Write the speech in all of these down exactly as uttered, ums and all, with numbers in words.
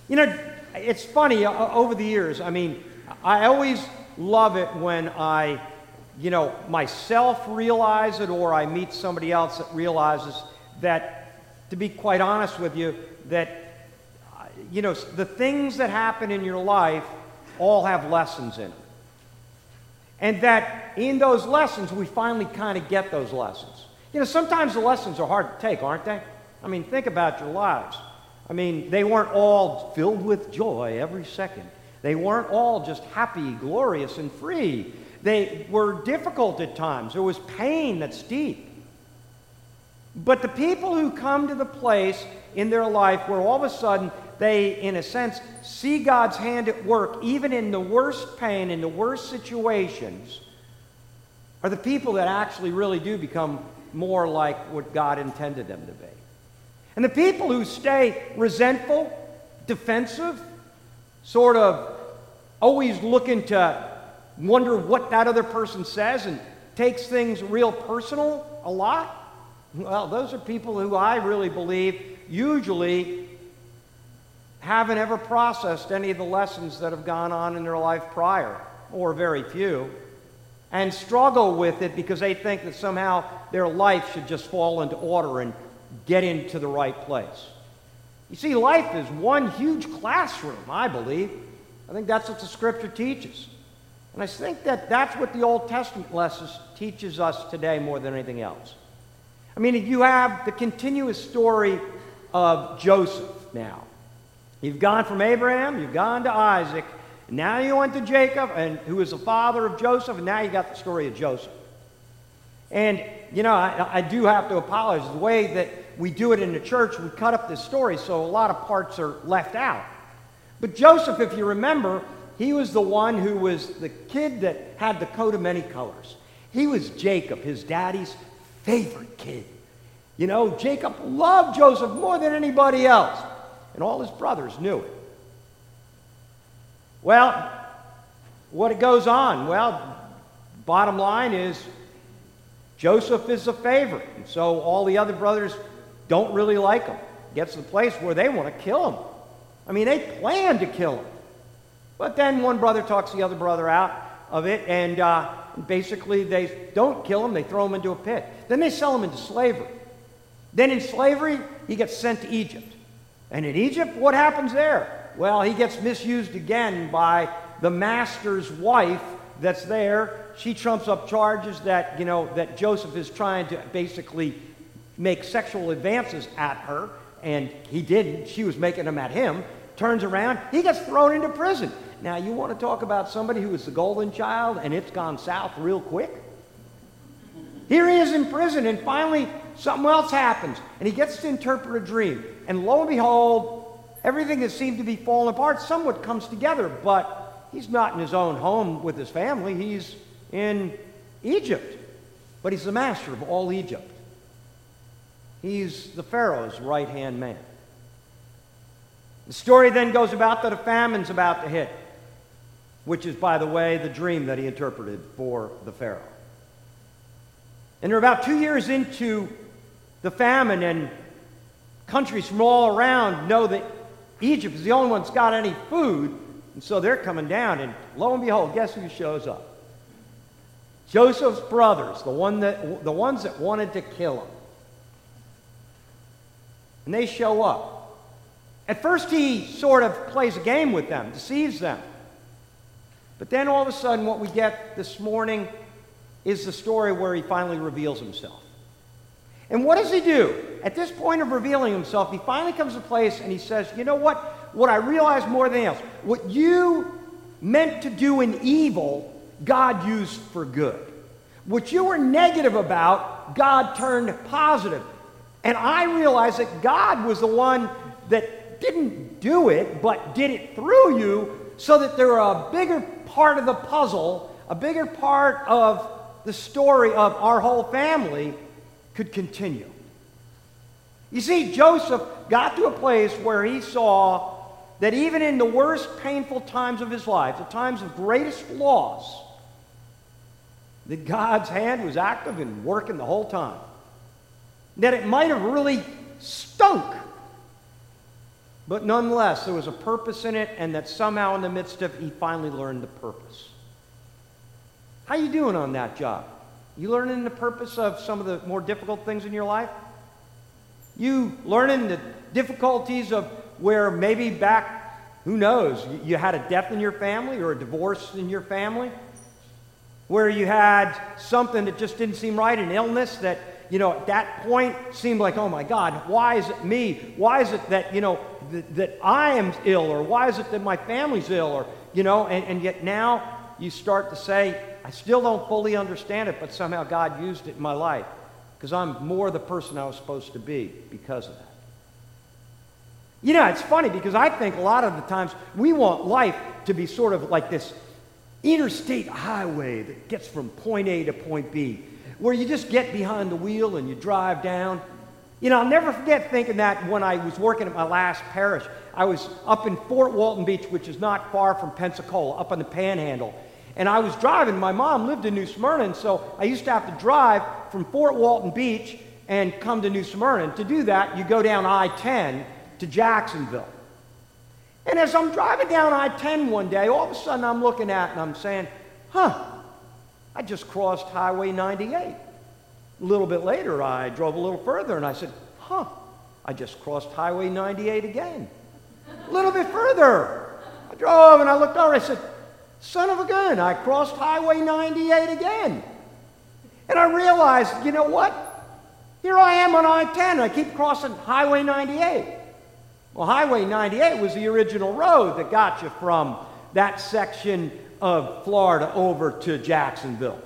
You know, it's funny, uh, over the years, I mean, I always love it when I, you know, myself realize it, or I meet somebody else that realizes that, to be quite honest with you, that, uh, you know, the things that happen in your life all have lessons in them. And that in those lessons, we finally kind of get those lessons. You know, sometimes the lessons are hard to take, aren't they? I mean, think about your lives. I mean, they weren't all filled with joy every second. They weren't all just happy, glorious, and free. They were difficult at times. There was pain that's deep. But the people who come to the place in their life where all of a sudden they, in a sense, see God's hand at work, even in the worst pain, in the worst situations, are the people that actually really do become more like what God intended them to be. And the people who stay resentful, defensive, sort of always looking to wonder what that other person says and takes things real personal a lot, well, those are people who I really believe usually haven't ever processed any of the lessons that have gone on in their life prior, or very few, and struggle with it because they think that somehow their life should just fall into order and get into the right place. You see, life is one huge classroom, I believe. I think that's what the Scripture teaches. And I think that that's what the Old Testament lessons teaches us today more than anything else. I mean, you have the continuous story of Joseph now. You've gone from Abraham, you've gone to Isaac, and now you went to Jacob, and who is the father of Joseph, and now you got the story of Joseph. And, you know, I, I do have to apologize. The way that we do it in the church, we cut up this story, so a lot of parts are left out. But Joseph, if you remember, he was the one who was the kid that had the coat of many colors. He was Jacob, his daddy's favorite kid. You know, Jacob loved Joseph more than anybody else, and all his brothers knew it. Well, what it goes on? Well, bottom line is Joseph is a favorite, and so all the other brothers don't really like him. Gets to the place where they want to kill him. I mean, they plan to kill him. But then one brother talks the other brother out of it, and uh, basically they don't kill him, they throw him into a pit. Then they sell him into slavery. Then in slavery, he gets sent to Egypt. And in Egypt, what happens there? Well, he gets misused again by the master's wife that's there. She trumps up charges that, you know, that Joseph is trying to basically make sexual advances at her, and he didn't. She was making them at him. Turns around, he gets thrown into prison. Now, you want to talk about somebody who was the golden child and it's gone south real quick? Here he is in prison, and finally something else happens, and he gets to interpret a dream. And lo and behold, everything that seemed to be falling apart somewhat comes together, but he's not in his own home with his family. He's in Egypt, but he's the master of all Egypt. He's the Pharaoh's right-hand man. The story then goes about that a famine's about to hit, which is, by the way, the dream that he interpreted for the Pharaoh. And they're about two years into the famine, and countries from all around know that Egypt is the only one that's got any food, and so they're coming down, and lo and behold, guess who shows up? Joseph's brothers, the, one that, the ones that wanted to kill him. And they show up. At first he sort of plays a game with them, deceives them. But then all of a sudden what we get this morning is the story where he finally reveals himself. And what does he do? At this point of revealing himself, he finally comes to a place and he says, you know what? What I realize more than else, what you meant to do in evil, God used for good. What you were negative about, God turned positive. And I realized that God was the one that didn't do it, but did it through you so that there were a bigger part of the puzzle, a bigger part of the story of our whole family could continue. You see, Joseph got to a place where he saw that even in the worst painful times of his life, the times of greatest loss, that God's hand was active and working the whole time. That it might have really stunk. But nonetheless, there was a purpose in it, and that somehow in the midst of it, he finally learned the purpose. How you doing on that job? You learning the purpose of some of the more difficult things in your life? You learning the difficulties of where maybe back, who knows, you had a death in your family or a divorce in your family? Where you had something that just didn't seem right, an illness that, you know, at that point seemed like, oh my God, why is it me? Why is it that, you know, th- that I am ill, or why is it that my family's ill, or, you know, and, and yet now you start to say, I still don't fully understand it, but somehow God used it in my life because I'm more the person I was supposed to be because of that. You know, it's funny because I think a lot of the times we want life to be sort of like this interstate highway that gets from point A to point B, where you just get behind the wheel and you drive down. You know, I'll never forget thinking that when I was working at my last parish. I was up in Fort Walton Beach, which is not far from Pensacola, up on the Panhandle. And I was driving. My mom lived in New Smyrna, and so I used to have to drive from Fort Walton Beach and come to New Smyrna. And to do that, you go down I ten to Jacksonville. And as I'm driving down I ten one day, all of a sudden I'm looking at it and I'm saying, huh, I just crossed Highway ninety-eight. A little bit later, I drove a little further and I said, huh, I just crossed Highway ninety-eight again. A little bit further, I drove and I looked over and I said, son of a gun, I crossed Highway ninety-eight again. And I realized, you know what? Here I am on I ten. I keep crossing Highway ninety-eight. Well, Highway ninety-eight was the original road that got you from that section of Florida over to Jacksonville.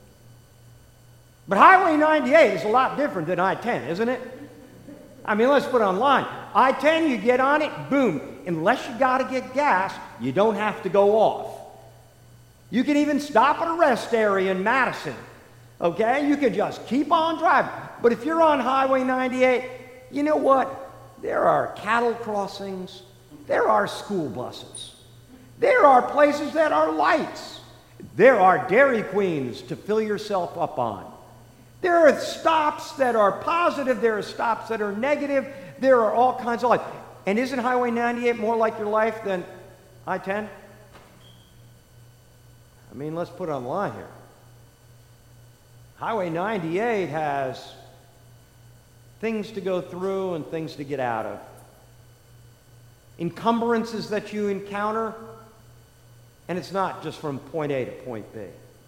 But Highway ninety-eight is a lot different than I ten, isn't it? I mean, let's put it online. I ten, you get on it, boom. Unless you got to get gas, you don't have to go off. You can even stop at a rest area in Madison, okay? You can just keep on driving. But if you're on Highway ninety-eight, you know what? There are cattle crossings. There are school buses. There are places that are lights. There are Dairy Queens to fill yourself up on. There are stops that are positive. There are stops that are negative. There are all kinds of life. And isn't Highway ninety-eight more like your life than I ten? I mean, let's put it on the line here. Highway ninety-eight has things to go through and things to get out of. Encumbrances that you encounter, and it's not just from point A to point B.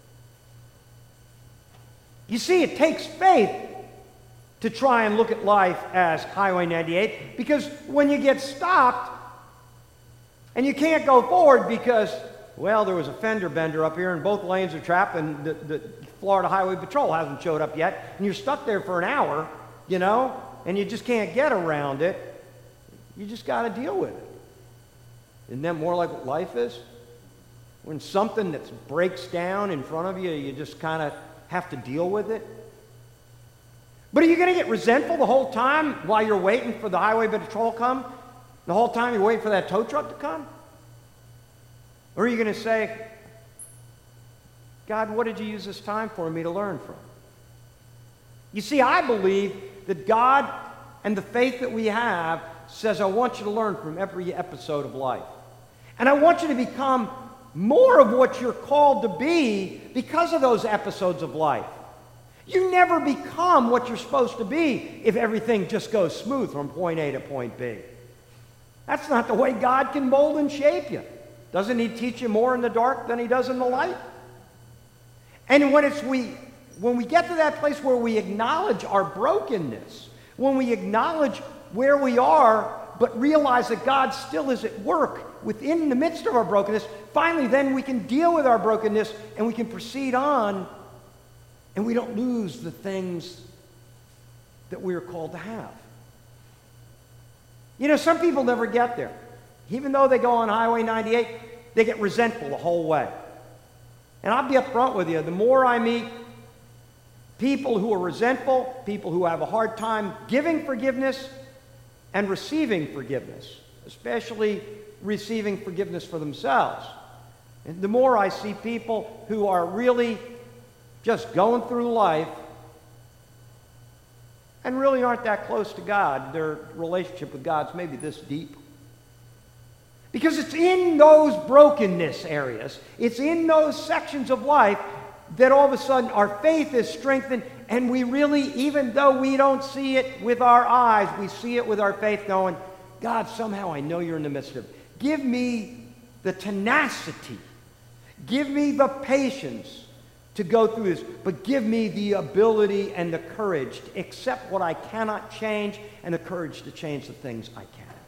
You see, it takes faith to try and look at life as Highway ninety-eight, because when you get stopped and you can't go forward because, well, there was a fender bender up here and both lanes are trapped and the, the Florida Highway Patrol hasn't showed up yet, and you're stuck there for an hour, you know, and you just can't get around it, you just got to deal with it. Isn't that more like what life is? When something that breaks down in front of you, you just kind of have to deal with it. But are you going to get resentful the whole time while you're waiting for the highway patrol to come? The whole time you're waiting for that tow truck to come? Or are you going to say, God, what did you use this time for me to learn from? You see, I believe that God and the faith that we have says, I want you to learn from every episode of life. And I want you to become more of what you're called to be because of those episodes of life. You never become what you're supposed to be if everything just goes smooth from point A to point B. That's not the way God can mold and shape you. Doesn't he teach you more in the dark than he does in the light? And when it's we when we get to that place where we acknowledge our brokenness, when we acknowledge where we are, but realize that God still is at work within the midst of our brokenness, finally then we can deal with our brokenness and we can proceed on, and we don't lose the things that we are called to have. You know, some people never get there. Even though they go on Highway ninety-eight, they get resentful the whole way. And I'll be up front with you. The more I meet people who are resentful, people who have a hard time giving forgiveness and receiving forgiveness, especially receiving forgiveness for themselves, and the more I see people who are really just going through life and really aren't that close to God, their relationship with God's maybe this deep, Because it's in those brokenness areas, it's in those sections of life that all of a sudden our faith is strengthened, and we really, even though we don't see it with our eyes, we see it with our faith, knowing, God, somehow I know you're in the midst of it. Give me the tenacity. Give me the patience to go through this, but give me the ability and the courage to accept what I cannot change and the courage to change the things I can.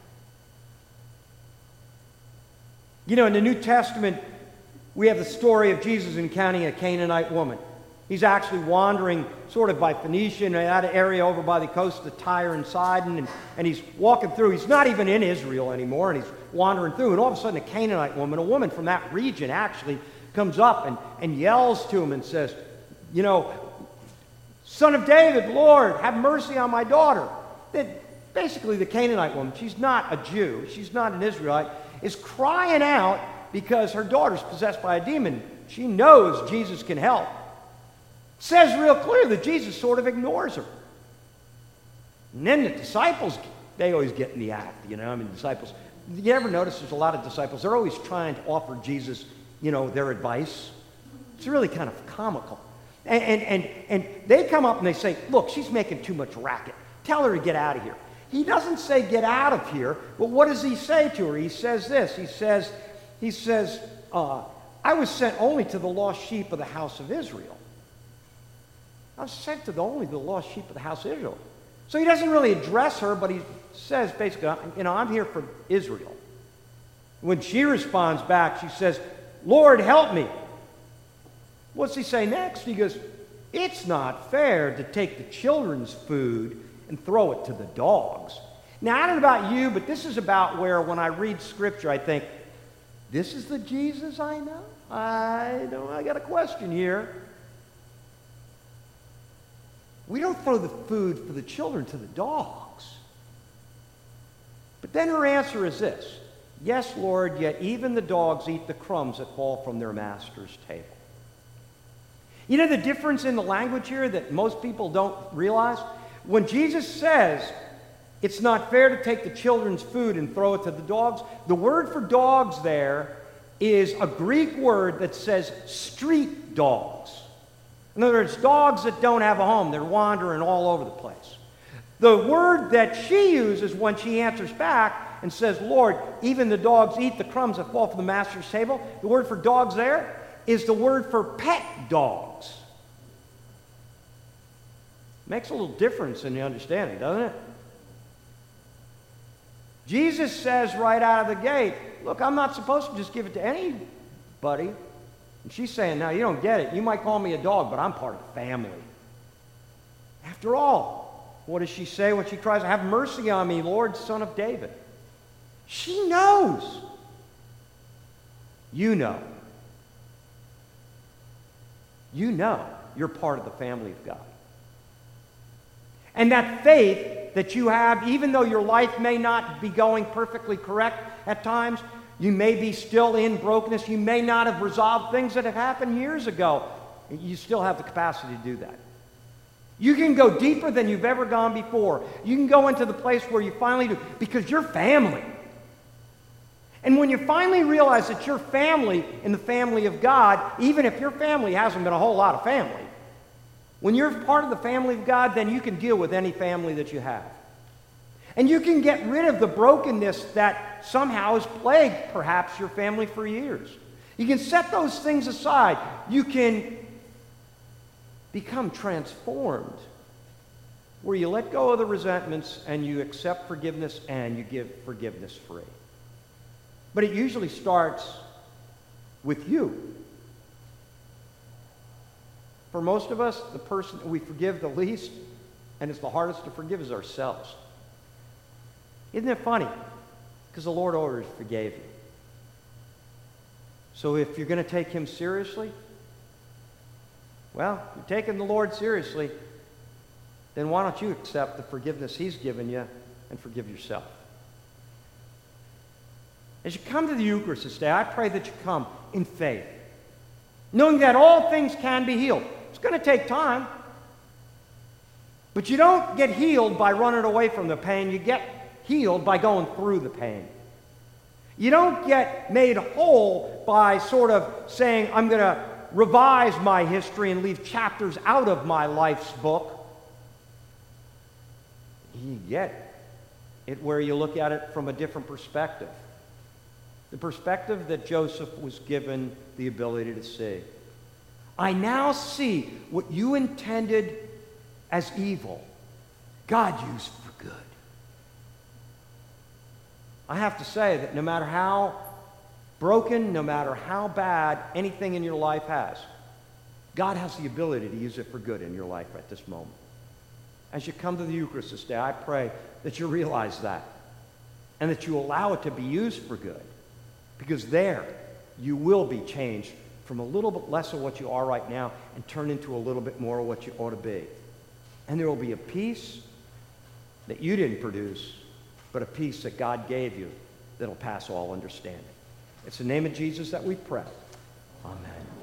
You know, in the New Testament, we have the story of Jesus encountering a Canaanite woman. He's actually wandering sort of by Phoenicia and that area over by the coast of Tyre and Sidon, and, and he's walking through. He's not even in Israel anymore, and he's wandering through, and all of a sudden a Canaanite woman, a woman from that region actually, comes up and, and yells to him and says, you know, Son of David, Lord, have mercy on my daughter. That basically the Canaanite woman, she's not a Jew, she's not an Israelite, is crying out because her daughter's possessed by a demon. She knows Jesus can help. Says real clear that Jesus sort of ignores her. And then the disciples, they always get in the act, you know. I mean, disciples, you ever notice there's a lot of disciples, they're always trying to offer Jesus, you know, their advice. It's really kind of comical. And, and, and, and they come up and they say, look, she's making too much racket. Tell her to get out of here. He doesn't say get out of here, but what does he say to her? He says this. He says, he says, uh, I was sent only to the lost sheep of the house of Israel. I was sent to the only the lost sheep of the house of Israel. So he doesn't really address her, but he says basically, you know, I'm here for Israel. When she responds back, she says, Lord, help me. What's he say next? He goes, it's not fair to take the children's food and throw it to the dogs. Now, I don't know about you, but this is about where when I read Scripture, I think, this is the Jesus I know? I don't, I got a question here. We don't throw the food for the children to the dogs. But then her answer is this, yes, Lord, yet even the dogs eat the crumbs that fall from their master's table. You know the difference in the language here that most people don't realize? When Jesus says, it's not fair to take the children's food and throw it to the dogs, the word for dogs there is a Greek word that says street dogs. In other words, dogs that don't have a home. They're wandering all over the place. The word that she uses when she answers back and says, Lord, even the dogs eat the crumbs that fall from the master's table, the word for dogs there is the word for pet dogs. Makes a little difference in the understanding, doesn't it? Jesus says right out of the gate, look, I'm not supposed to just give it to anybody. And she's saying, now, you don't get it. You might call me a dog, but I'm part of the family. After all, what does she say when she cries, have mercy on me, Lord, Son of David? She knows. You know. You know you're part of the family of God. And that faith that you have, even though your life may not be going perfectly correct at times, you may be still in brokenness, you may not have resolved things that have happened years ago, you still have the capacity to do that. You can go deeper than you've ever gone before. You can go into the place where you finally do, because you're family. And when you finally realize that you're family in the family of God, even if your family hasn't been a whole lot of family, when you're part of the family of God, then you can deal with any family that you have. And you can get rid of the brokenness that somehow has plagued perhaps your family for years. You can set those things aside. You can become transformed, where you let go of the resentments and you accept forgiveness and you give forgiveness free. But it usually starts with you. For most of us, the person we forgive the least, and it's the hardest to forgive, is ourselves. Isn't it funny? Because the Lord already forgave you. So if you're going to take him seriously, well, if you're taking the Lord seriously, then why don't you accept the forgiveness he's given you and forgive yourself? As you come to the Eucharist this day, I pray that you come in faith, knowing that all things can be healed. It's going to take time, but you don't get healed by running away from the pain. You get healed by going through the pain. You don't get made whole by sort of saying, I'm going to revise my history and leave chapters out of my life's book. You get it where you look at it from a different perspective. The perspective that Joseph was given the ability to see. I now see what you intended as evil, God used for good. I have to say that no matter how broken, no matter how bad anything in your life has, God has the ability to use it for good in your life at this moment. As you come to the Eucharist this day, I pray that you realize that and that you allow it to be used for good, because there you will be changed from a little bit less of what you are right now and turn into a little bit more of what you ought to be. And there will be a peace that you didn't produce, but a peace that God gave you that'll pass all understanding. It's the name of Jesus that we pray. Amen.